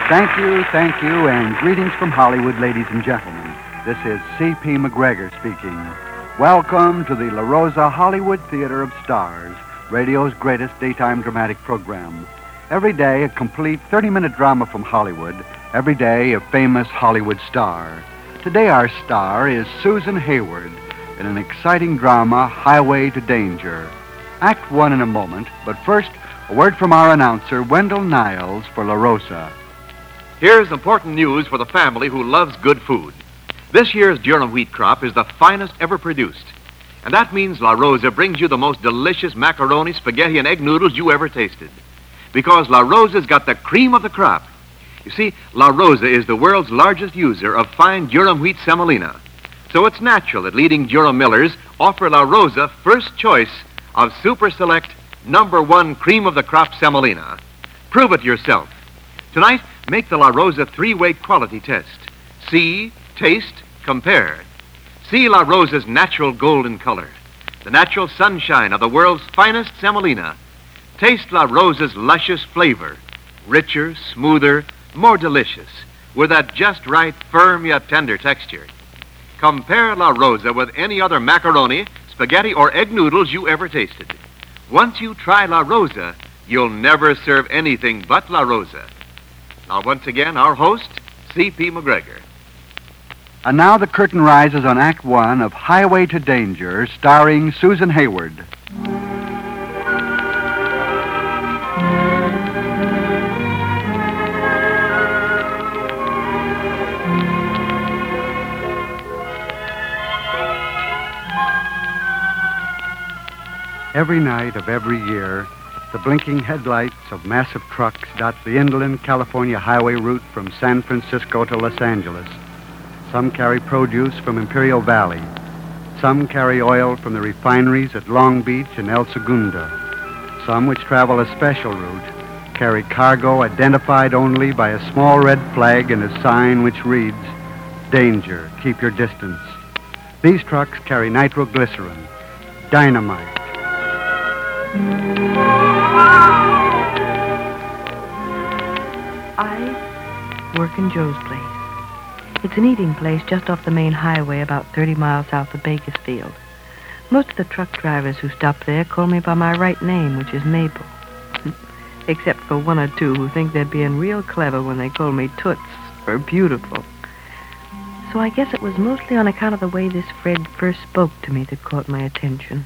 Thank you, and greetings from Hollywood, ladies and gentlemen. This is C.P. McGregor speaking. Welcome to the La Rosa Hollywood Theater of Stars, radio's greatest daytime dramatic program. Every day, a complete 30-minute drama from Hollywood. Every day, a famous Hollywood star. Today, our star is Susan Hayward in an exciting drama, Highway to Danger. Act one in a moment, but first, a word from our announcer, Wendell Niles, for La Rosa. Here's important news for the family who loves good food. This year's durum wheat crop is the finest ever produced. And that means La Rosa brings you the most delicious macaroni, spaghetti, and egg noodles you ever tasted. Because La Rosa's got the cream of the crop. You see, La Rosa is the world's largest user of fine durum wheat semolina. So it's natural that leading durum millers offer La Rosa first choice of Super Select #1 cream of the crop semolina. Prove it yourself. Tonight, make the La Rosa three-way quality test. See, taste, compare. See La Rosa's natural golden color, the natural sunshine of the world's finest semolina. Taste La Rosa's luscious flavor, richer, smoother, more delicious, with that just right, firm yet tender texture. Compare La Rosa with any other macaroni, spaghetti, or egg noodles you ever tasted. Once you try La Rosa, you'll never serve anything but La Rosa. Now, once again, our host, C.P. McGregor. And now the curtain rises on Act One of Highway to Danger, starring Susan Hayward. Every night of every year, the blinking headlights of massive trucks dot the inland California highway route from San Francisco to Los Angeles. Some carry produce from Imperial Valley. Some carry oil from the refineries at Long Beach and El Segundo. Some, which travel a special route, carry cargo identified only by a small red flag and a sign which reads, "Danger, keep your distance." These trucks carry nitroglycerin, dynamite. I work in Joe's place. It's an eating place just off the main highway about 30 miles south of Bakersfield. Most of the truck drivers who stop there call me by my right name, which is Mabel. Except for one or two who think they're being real clever when they call me Toots or Beautiful. So I guess it was mostly on account of the way this Fred first spoke to me that caught my attention.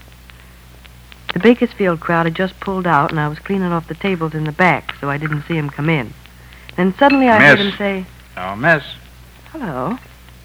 The Bakersfield crowd had just pulled out, and I was cleaning off the tables in the back, so I didn't see him come in. Then suddenly I heard him say, "Oh, miss." "Hello."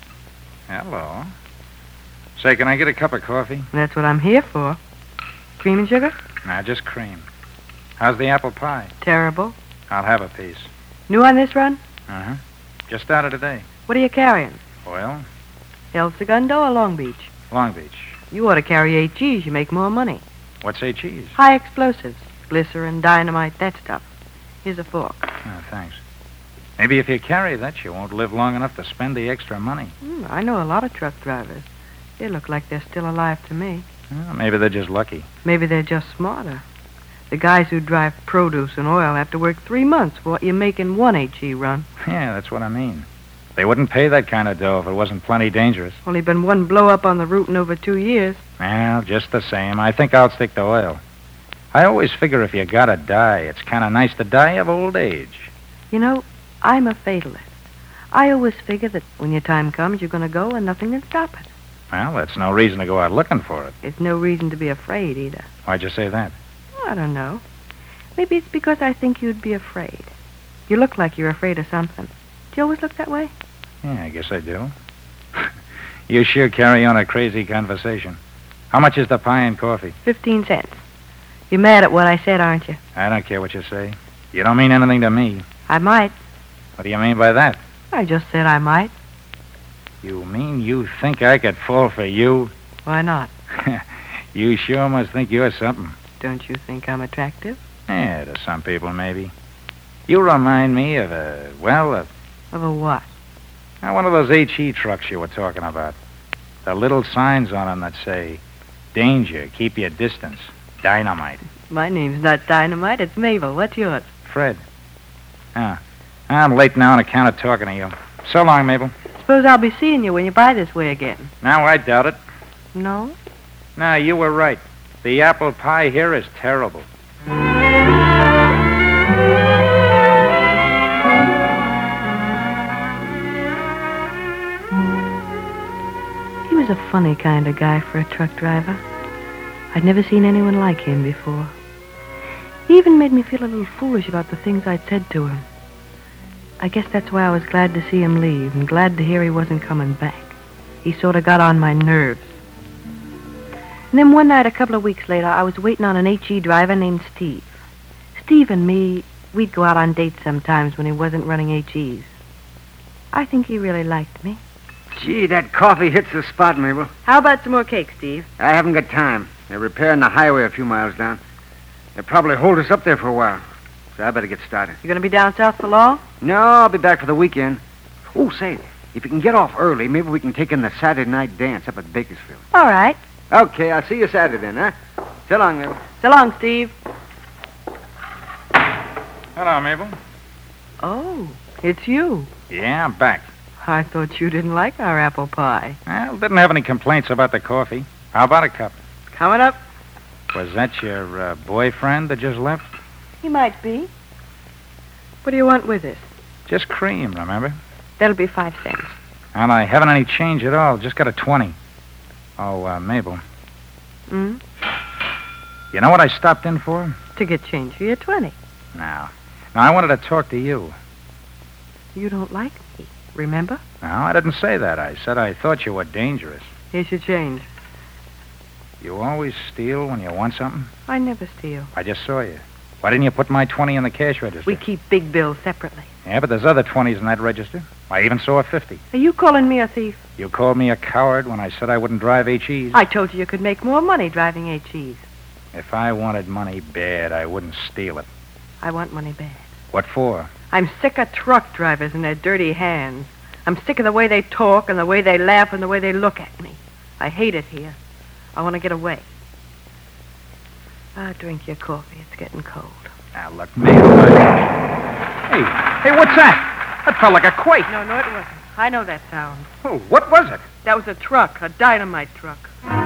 Hello. Say, can I get a cup of coffee? That's what I'm here for. Cream and sugar? Nah, just cream. How's the apple pie? Terrible. I'll have a piece. New on this run? Uh-huh. Just started today. What are you carrying? Oil? El Segundo or Long Beach? Long Beach. You ought to carry HEs. You make more money. What's HEs? High explosives. Glycerin, dynamite, that stuff. Here's a fork. Oh, thanks. Maybe if you carry that, you won't live long enough to spend the extra money. I know a lot of truck drivers. They look like they're still alive to me. Well, maybe they're just lucky. Maybe they're just smarter. The guys who drive produce and oil have to work 3 months for what you make in one HE run. Yeah, that's what I mean. They wouldn't pay that kind of dough if it wasn't plenty dangerous. Only been one blow up on the route in over 2 years. Well, just the same, I think I'll stick to oil. I always figure if you gotta die, it's kind of nice to die of old age. You know, I'm a fatalist. I always figure that when your time comes, you're going to go and nothing can stop it. Well, that's no reason to go out looking for it. It's no reason to be afraid either. Why'd you say that? I don't know. Maybe it's because I think you'd be afraid. You look like you're afraid of something. Do you always look that way? Yeah, I guess I do. You sure carry on a crazy conversation. How much is the pie and coffee? 15 cents. You're mad at what I said, aren't you? I don't care what you say. You don't mean anything to me. I might. What do you mean by that? I just said I might. You mean you think I could fall for you? Why not? You sure must think you're something. Don't you think I'm attractive? Yeah, to some people, maybe. You remind me of Of a what? one of those HE trucks you were talking about. The little signs on them that say, "Danger, keep your distance, dynamite." My name's not Dynamite, it's Mabel. What's yours? Fred. Ah, I'm late now on account of talking to you. So long, Mabel. Suppose I'll be seeing you when you buy this way again. Now, I doubt it. No? No, you were right. The apple pie here is terrible. He was a funny kind of guy for a truck driver. I'd never seen anyone like him before. He even made me feel a little foolish about the things I'd said to him. I guess that's why I was glad to see him leave and glad to hear he wasn't coming back. He sort of got on my nerves. And then one night, a couple of weeks later, I was waiting on an H.E. driver named Steve. Steve and me, we'd go out on dates sometimes when he wasn't running H.E.s. I think he really liked me. Gee, that coffee hits the spot, Mabel. How about some more cake, Steve? I haven't got time. They're repairing the highway a few miles down. They'll probably hold us up there for a while. So I better get started. You going to be down south for long? No, I'll be back for the weekend. Oh, say, if you can get off early, maybe we can take in the Saturday night dance up at Bakersfield. All right. Okay, I'll see you Saturday then, huh? So long, Mabel. So long, Steve. Hello, Mabel. Oh, it's you. Yeah, I'm back. I thought you didn't like our apple pie. Well, didn't have any complaints about the coffee. How about a cup? Coming up? Was that your boyfriend that just left? He might be. What do you want with it? Just cream, remember? That'll be 5 cents. And I haven't any change at all. Just got a 20. Oh, Mabel. Hmm? You know what I stopped in for? To get change for your 20. No. No, I wanted to talk to you. You don't like me, remember? No, I didn't say that. I said I thought you were dangerous. Here's your change. You always steal when you want something? I never steal. I just saw you. Why didn't you put my 20 in the cash register? We keep big bills separately. Yeah, but there's other 20s in that register. I even saw a 50. Are you calling me a thief? You called me a coward when I said I wouldn't drive H.E.s. I told you could make more money driving H.E.s. If I wanted money bad, I wouldn't steal it. I want money bad. What for? I'm sick of truck drivers and their dirty hands. I'm sick of the way they talk and the way they laugh and the way they look at me. I hate it here. I want to get away. Drink your coffee. It's getting cold. Now, look, Mabel. Hey, what's that? That felt like a quake. No, it wasn't. I know that sound. Oh, what was it? That was a truck, a dynamite truck.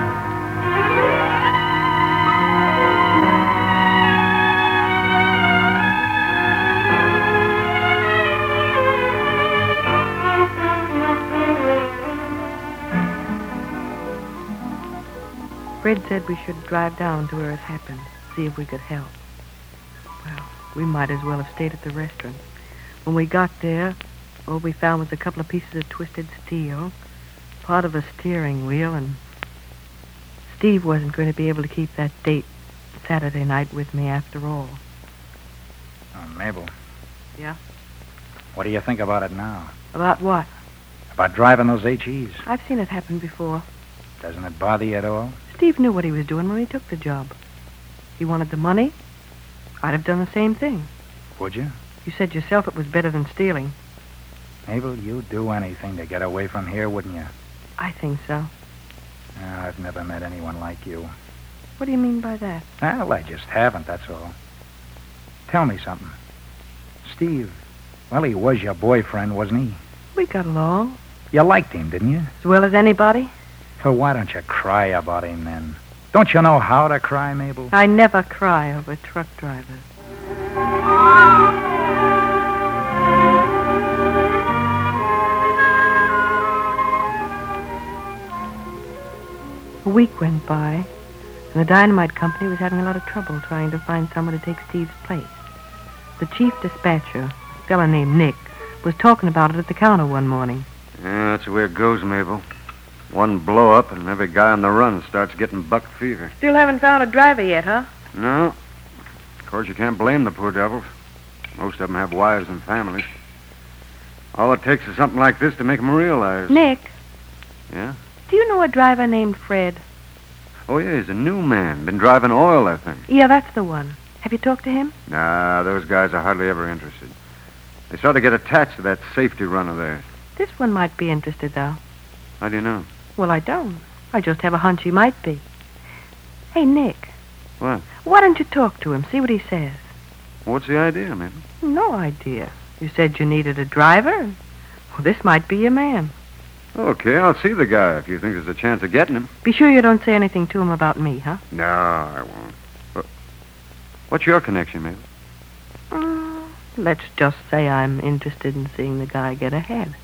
Fred said we should drive down to where it happened, see if we could help. Well, we might as well have stayed at the restaurant. When we got there, all we found was a couple of pieces of twisted steel, part of a steering wheel, and Steve wasn't going to be able to keep that date Saturday night with me after all. Oh, Mabel. Yeah? What do you think about it now? About what? About driving those H.E.s. I've seen it happen before. Doesn't it bother you at all? Steve knew what he was doing when he took the job. He wanted the money. I'd have done the same thing. Would you? You said yourself it was better than stealing. Mabel, you'd do anything to get away from here, wouldn't you? I think so. I've never met anyone like you. What do you mean by that? Well, I just haven't, that's all. Tell me something. Steve, well, he was your boyfriend, wasn't he? We got along. You liked him, didn't you? As well as anybody. Well, why don't you cry about him then? Don't you know how to cry, Mabel? I never cry over truck drivers. A week went by, and the dynamite company was having a lot of trouble trying to find someone to take Steve's place. The chief dispatcher, a fella named Nick, was talking about it at the counter one morning. Yeah, that's the way it goes, Mabel. One blow up and every guy on the run starts getting buck fever. Still haven't found a driver yet, huh? No. Of course, you can't blame the poor devils. Most of them have wives and families. All it takes is something like this to make them realize. Nick. Yeah? Do you know a driver named Fred? Oh, yeah, he's a new man. Been driving oil, I think. Yeah, that's the one. Have you talked to him? Nah, those guys are hardly ever interested. They sort of get attached to that safety run of theirs. This one might be interested, though. How do you know? Well, I don't. I just have a hunch he might be. Hey, Nick. What? Why don't you talk to him, see what he says? What's the idea, man? No idea. You said you needed a driver? Well, this might be your man. Okay, I'll see the guy if you think there's a chance of getting him. Be sure you don't say anything to him about me, huh? No, I won't. What's your connection, Mabel? Let's just say I'm interested in seeing the guy get ahead.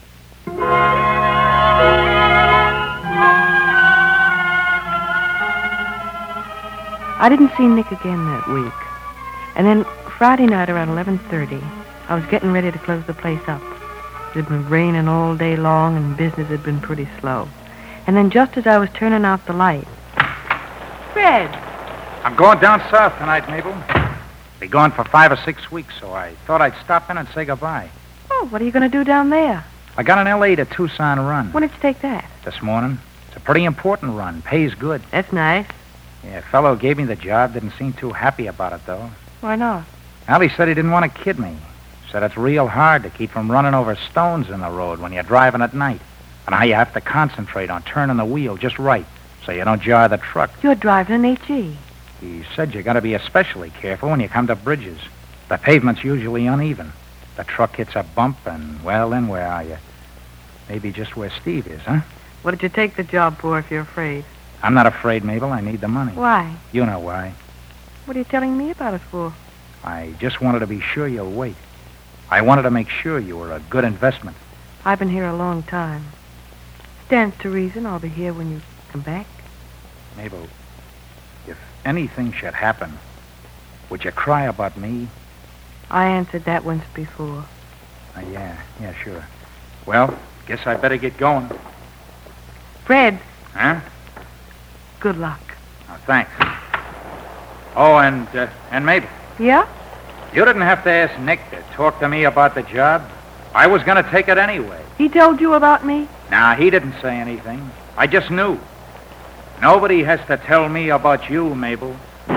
I didn't see Nick again that week. And then Friday night around 11:30, I was getting ready to close the place up. It had been raining all day long and business had been pretty slow. And then just as I was turning out the light... Fred! I'm going down south tonight, Mabel. Be gone for 5 or 6 weeks, so I thought I'd stop in and say goodbye. Oh, what are you going to do down there? I got an L.A. to Tucson run. When did you take that? This morning. It's a pretty important run. Pays good. That's nice. Yeah, a fellow who gave me the job didn't seem too happy about it, though. Why not? Well, he said he didn't want to kid me. Said it's real hard to keep from running over stones in the road when you're driving at night. And how you have to concentrate on turning the wheel just right so you don't jar the truck. You're driving an H.E. He said you got to be especially careful when you come to bridges. The pavement's usually uneven. The truck hits a bump and, well, then where are you? Maybe just where Steve is, huh? What did you take the job for if you're afraid? I'm not afraid, Mabel. I need the money. Why? You know why. What are you telling me about it for? I just wanted to be sure you'll wait. I wanted to make sure you were a good investment. I've been here a long time. Stands to reason I'll be here when you come back. Mabel, if anything should happen, would you cry about me? I answered that once before. Yeah, sure. Well, guess I better get going. Fred. Huh? Good luck. Oh, thanks. Oh, and Mabel. Yeah? You didn't have to ask Nick to talk to me about the job. I was going to take it anyway. He told you about me? Nah, he didn't say anything. I just knew. Nobody has to tell me about you, Mabel.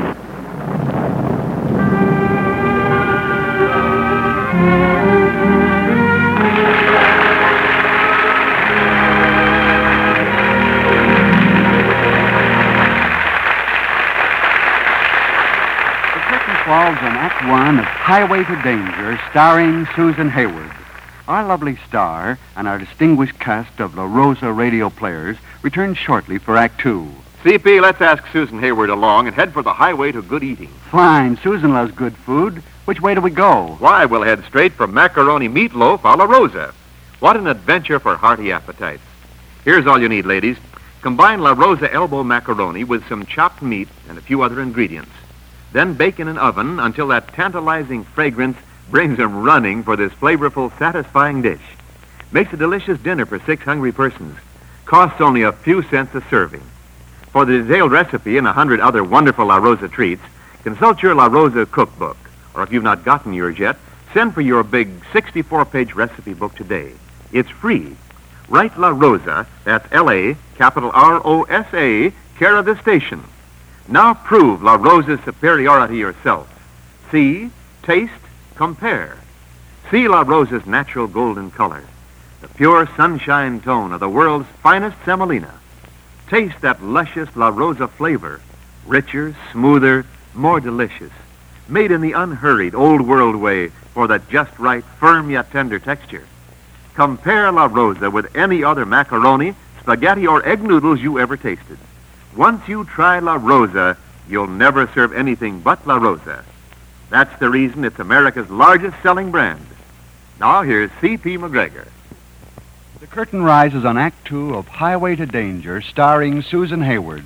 Falls in Act One of Highway to Danger, starring Susan Hayward. Our lovely star and our distinguished cast of La Rosa radio players return shortly for Act Two. CP, let's ask Susan Hayward along and head for the highway to good eating. Fine. Susan loves good food. Which way do we go? Why, we'll head straight for macaroni meatloaf a la Rosa. What an adventure for hearty appetites. Here's all you need, ladies. Combine La Rosa elbow macaroni with some chopped meat and a few other ingredients. Then bake in an oven until that tantalizing fragrance brings them running for this flavorful, satisfying dish. Makes a delicious dinner for 6 hungry persons. Costs only a few cents a serving. For the detailed recipe and 100 other wonderful La Rosa treats, consult your La Rosa cookbook. Or if you've not gotten yours yet, send for your big 64-page recipe book today. It's free. Write La Rosa, that's L-A, capital R-O-S-A, care of this station. Now prove La Rosa's superiority yourself. See, taste, compare. See La Rosa's natural golden color, the pure sunshine tone of the world's finest semolina. Taste that luscious La Rosa flavor, richer, smoother, more delicious, made in the unhurried, old-world way for the just right, firm yet tender texture. Compare La Rosa with any other macaroni, spaghetti, or egg noodles you ever tasted. Once you try La Rosa, you'll never serve anything but La Rosa. That's the reason it's America's largest selling brand. Now here's C.P. McGregor. The curtain rises on Act Two of Highway to Danger, starring Susan Hayward.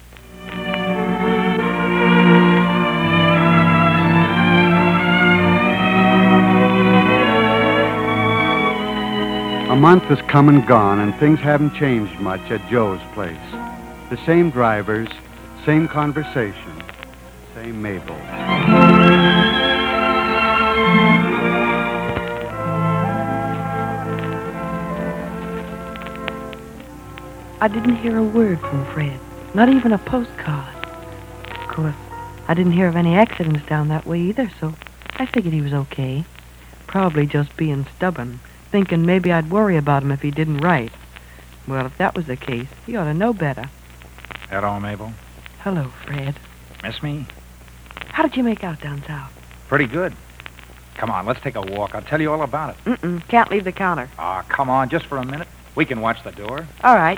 A month has come and gone, and things haven't changed much at Joe's place. The same drivers, same conversation, same Mabel. I didn't hear a word from Fred, not even a postcard. Of course, I didn't hear of any accidents down that way either, so I figured he was okay. Probably just being stubborn, thinking maybe I'd worry about him if he didn't write. Well, if that was the case, he ought to know better. Hello, Mabel. Hello, Fred. Miss me? How did you make out down south? Pretty good. Come on, let's take a walk. I'll tell you all about it. Mm-mm. Can't leave the counter. Oh, come on, just for a minute. We can watch the door. All right.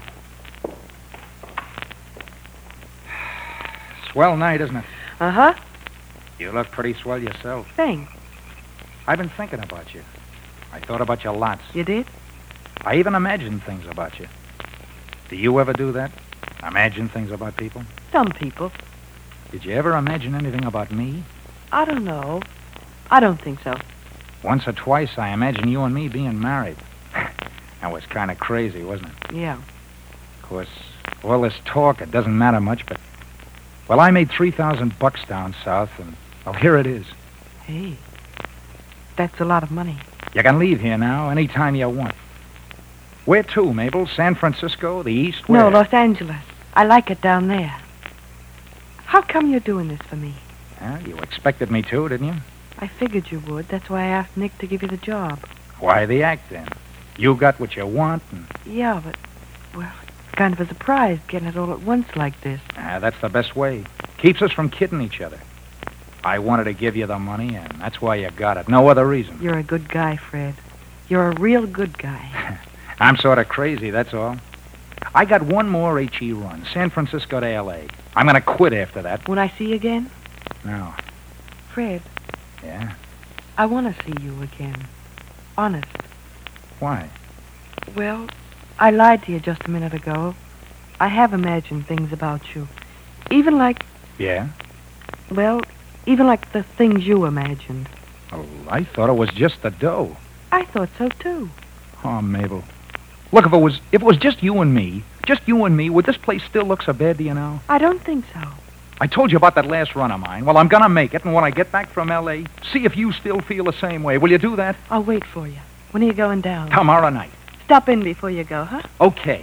Swell night, isn't it? Uh-huh. You look pretty swell yourself. Thanks. I've been thinking about you. I thought about you lots. You did? I even imagined things about you. Do you ever do that? Imagine things about people? Some people. Did you ever imagine anything about me? I don't know. I don't think so. Once or twice, I imagined you and me being married. That was kind of crazy, wasn't it? Yeah. Of course, all this talk, it doesn't matter much, but... Well, I made $3,000 down south, and... Well, here it is. Hey. That's a lot of money. You can leave here now, anytime you want. Where to, Mabel? San Francisco? The East? Where? No, Los Angeles. I like it down there. How come you're doing this for me? You expected me to, didn't you? I figured you would. That's why I asked Nick to give you the job. Why the act, then? You got what you want, and... Yeah, but, well, it's kind of a surprise getting it all at once like this. That's the best way. Keeps us from kidding each other. I wanted to give you the money, and that's why you got it. No other reason. You're a good guy, Fred. You're a real good guy. I'm sort of crazy, that's all. I got one more HE run, San Francisco to L.A. I'm going to quit after that. When I see you again? No. Fred. Yeah? I want to see you again. Honest. Why? Well, I lied to you just a minute ago. I have imagined things about you. Even like... Yeah? Well, even like the things you imagined. Oh, I thought it was just the dough. I thought so, too. Oh, Mabel. Look, if it was just you and me, would this place still look so bad, do you know? I don't think so. I told you about that last run of mine. Well, I'm going to make it, and when I get back from L.A., see if you still feel the same way. Will you do that? I'll wait for you. When are you going down? Tomorrow night. Stop in before you go, huh? Okay.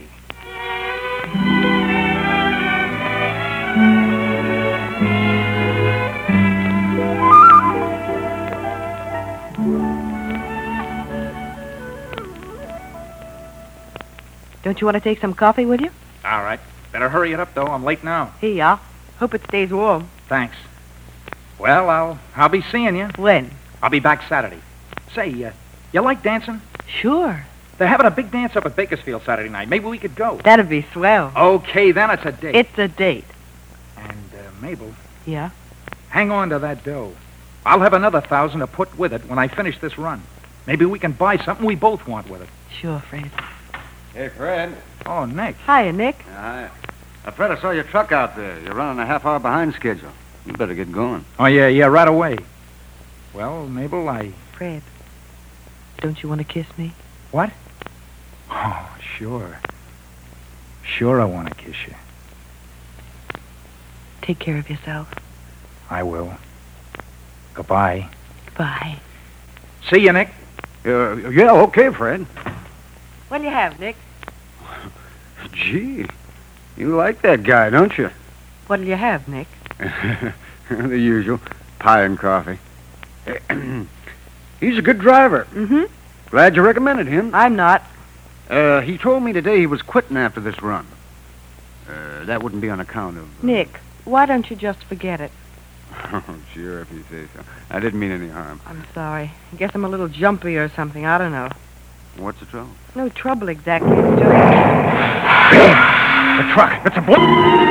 Don't you want to take some coffee with you? All right. Better hurry it up, though. I'm late now. Here you are. Hope it stays warm. Thanks. Well, I'll be seeing you. When? I'll be back Saturday. Say, you like dancing? Sure. They're having a big dance up at Bakersfield Saturday night. Maybe we could go. That'd be swell. Okay, then it's a date. It's a date. And, Mabel, Yeah? hang on to that dough. I'll have another 1,000 to put with it when I finish this run. Maybe we can buy something we both want with it. Sure, Fred. Hey, Fred. Oh, Nick. Hiya, Nick. Hi. Fred, I saw your truck out there. You're running a half hour behind schedule. You better get going. Oh, yeah, right away. Well, Mabel, Fred, don't you want to kiss me? What? Oh, sure. Sure I want to kiss you. Take care of yourself. I will. Goodbye. Bye. See you, Nick. Yeah, okay, Fred. What'll you have, Nick? Gee, you like that guy, don't you? What'll you have, Nick? The usual. Pie and coffee. He's a good driver. Mm-hmm. Glad you recommended him. I'm not. He told me today he was quitting after this run. That wouldn't be on account of... Nick, why don't you just forget it? Oh, sure, if you say so. I didn't mean any harm. I'm sorry. I guess I'm a little jumpy or something. I don't know. What's the trouble? No trouble exactly. It's just... The truck. It's a bullet.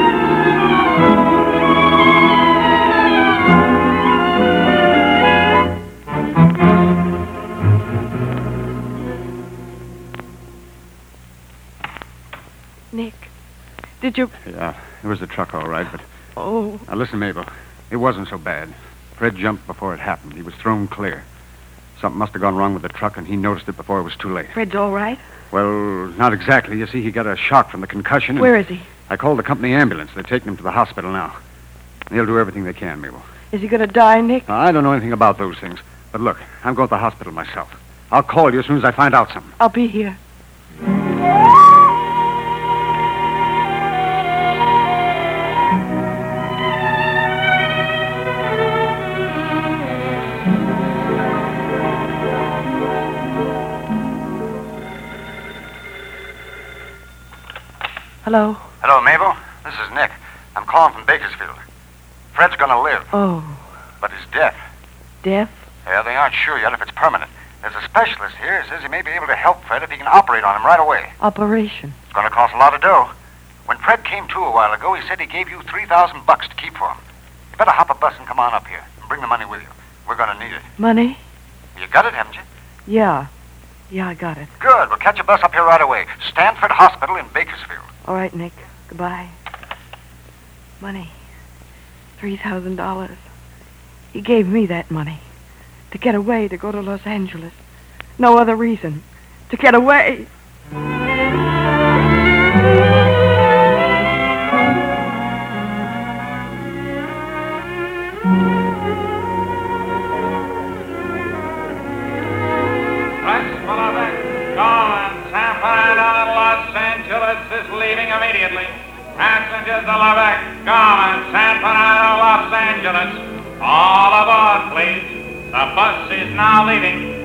Nick, did you... Yeah, it was the truck, all right, but... Oh, Now, listen, Mabel. It wasn't so bad. Fred jumped before it happened. He was thrown clear. Something must have gone wrong with the truck, and he noticed it before it was too late. Fred's all right? Well, not exactly. You see, he got a shock from the concussion. Where is he? I called the company ambulance. They're taking him to the hospital now. They'll do everything they can, Mabel. Is he going to die, Nick? Now, I don't know anything about those things. But look, I'm going to the hospital myself. I'll call you as soon as I find out something. I'll be here. Hello? Hello, Mabel. This is Nick. I'm calling from Bakersfield. Fred's going to live, Oh, but he's deaf. deaf? Yeah, they aren't sure yet if it's permanent. There's a specialist here who says he may be able to help Fred if he can operate on him right away. Operation? It's going to cost a lot of dough. When Fred came to a while ago, he said he gave you $3,000 to keep for him. You better hop a bus and come on up here and bring the money with you. We're going to need it. Money? You got it, haven't you? Yeah. Yeah, I got it. Good. We'll catch a bus up here right away. Stanford Hospital in Bakersfield. All right, Nick. Goodbye. Money. $3,000. He gave me that money. To get away, to go to Los Angeles. No other reason. To get away. Leaving immediately. Passengers to Lubbock, Garland, San Bernardino, Los Angeles. All aboard, please. The bus is now leaving.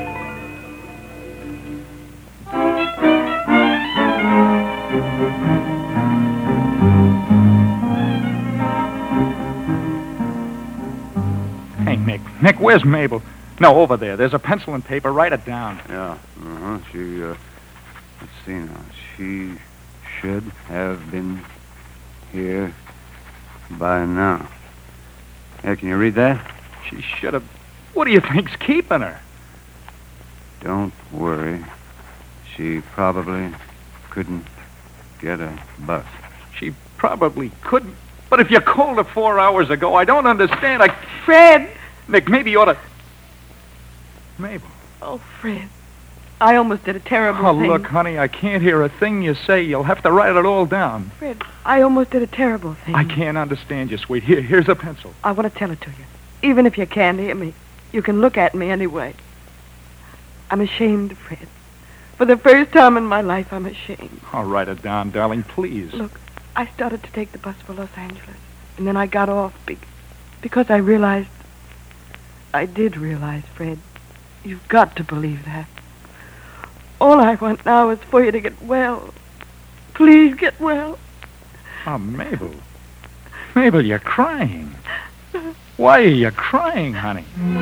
Hey, Nick. Nick, where's Mabel? No, over there. There's a pencil and paper. Write it down. Yeah. She, let's see now. She should have been here by now. Yeah, can you read that? She should have... What do you think's keeping her? Don't worry. She probably couldn't get a bus. She probably couldn't. But if you called her 4 hours ago, I don't understand. Fred! Nick, maybe you ought to... Mabel. Oh, Fred. I almost did a terrible Oh, thing. look, honey, I can't hear a thing you say. You'll have to write it all down. Fred, I almost did a terrible thing. I can't understand you, sweet. Here's a pencil. I want to tell it to you. Even if you can't hear me, you can look at me anyway. I'm ashamed, Fred. For the first time in my life, I'm ashamed. I'll write it down, darling, please. Look, I started to take the bus for Los Angeles, and then I got off because I realized... I did realize, Fred. You've got to believe that. All I want now is for you to get well. Please get well. Oh, Mabel. Mabel, you're crying. Why are you crying, honey?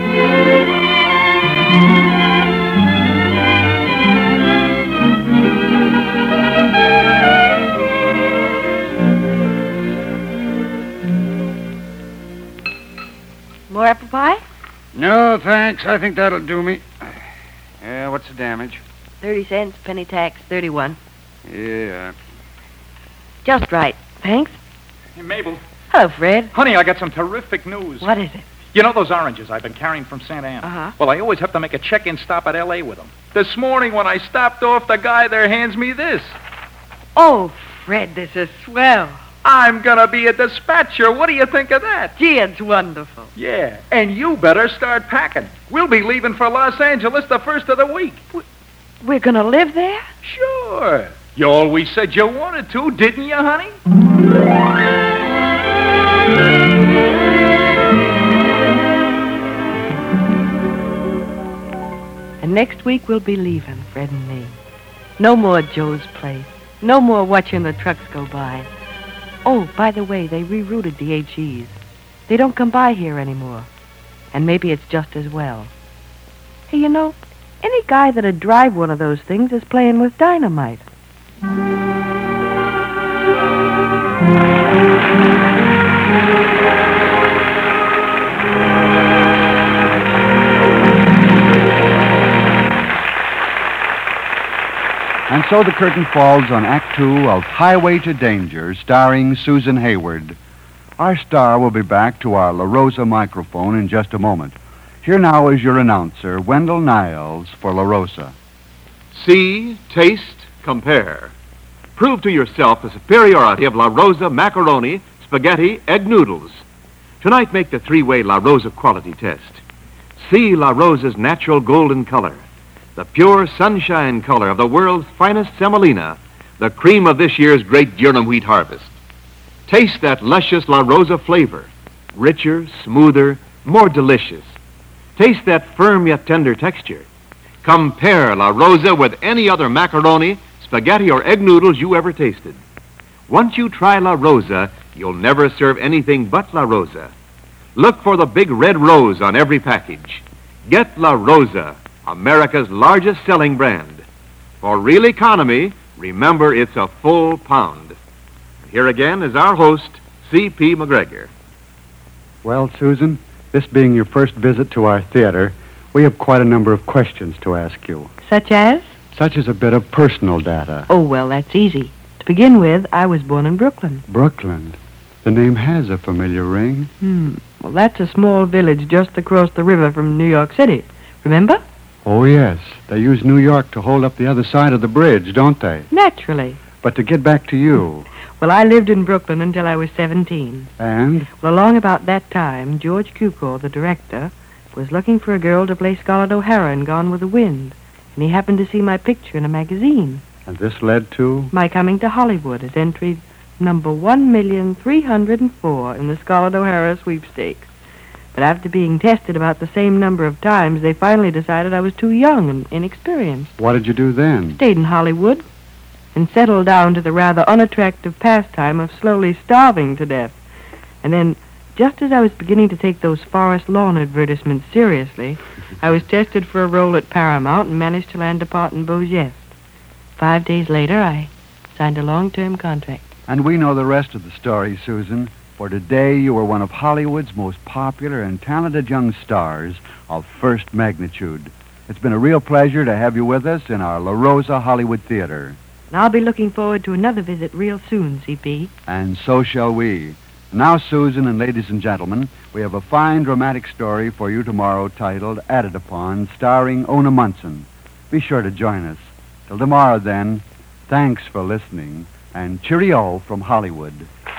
More apple pie? No, thanks. I think that'll do me. Yeah, what's the damage? 30 cents, penny tax, 31. Yeah. Just right. Thanks. Hey, Mabel. Hello, Fred. Honey, I got some terrific news. What is it? You know those oranges I've been carrying from Santa Ana? Uh-huh. Well, I always have to make a check-in stop at L.A. with them. This morning when I stopped off, the guy there hands me this. Oh, Fred, this is swell. I'm going to be a dispatcher. What do you think of that? Gee, it's wonderful. Yeah, and you better start packing. We'll be leaving for Los Angeles the first of the week. We're going to live there? Sure. You always said you wanted to, didn't you, honey? And next week we'll be leaving, Fred and me. No more Joe's Place. No more watching the trucks go by. Oh, by the way, they rerouted the HEs. They don't come by here anymore. And maybe it's just as well. Hey, you know, any guy that'd drive one of those things is playing with dynamite. And so the curtain falls on Act Two of Highway to Danger, starring Susan Hayward. Our star will be back to our La Rosa microphone in just a moment. Here now is your announcer, Wendell Niles, for La Rosa. See, taste, compare. Prove to yourself the superiority of La Rosa macaroni, spaghetti, egg noodles. Tonight make the three-way La Rosa quality test. See La Rosa's natural golden color, the pure sunshine color of the world's finest semolina, the cream of this year's great durum wheat harvest. Taste that luscious La Rosa flavor, richer, smoother, more delicious. Taste that firm yet tender texture. Compare La Rosa with any other macaroni, spaghetti, or egg noodles you ever tasted. Once you try La Rosa, you'll never serve anything but La Rosa. Look for the big red rose on every package. Get La Rosa, America's largest selling brand. For real economy, remember it's a full pound. Here again is our host, C.P. McGregor. Well, Susan, this being your first visit to our theater, we have quite a number of questions to ask you. Such as? Such as a bit of personal data. Oh, well, that's easy. To begin with, I was born in Brooklyn. Brooklyn. The name has a familiar ring. Well, that's a small village just across the river from New York City. Remember? Oh, yes. They use New York to hold up the other side of the bridge, don't they? Naturally. But to get back to you. Well, I lived in Brooklyn until I was 17. And? Well, along about that time, George Cukor, the director, was looking for a girl to play Scarlett O'Hara in Gone with the Wind. And he happened to see my picture in a magazine. And this led to? My coming to Hollywood as entry number 1,304,000 in the Scarlett O'Hara sweepstakes. But after being tested about the same number of times, they finally decided I was too young and inexperienced. What did you do then? Stayed in Hollywood and settled down to the rather unattractive pastime of slowly starving to death. And then, just as I was beginning to take those Forest Lawn advertisements seriously, I was tested for a role at Paramount and managed to land a part in Beau Geste. 5 days later, I signed a long-term contract. And we know the rest of the story, Susan. For today, you are one of Hollywood's most popular and talented young stars of first magnitude. It's been a real pleasure to have you with us in our La Rosa Hollywood Theater. And I'll be looking forward to another visit real soon, C.P. And so shall we. Now, Susan and ladies and gentlemen, we have a fine dramatic story for you tomorrow titled Added Upon, starring Ona Munson. Be sure to join us. Till tomorrow, then, thanks for listening, and cheerio from Hollywood.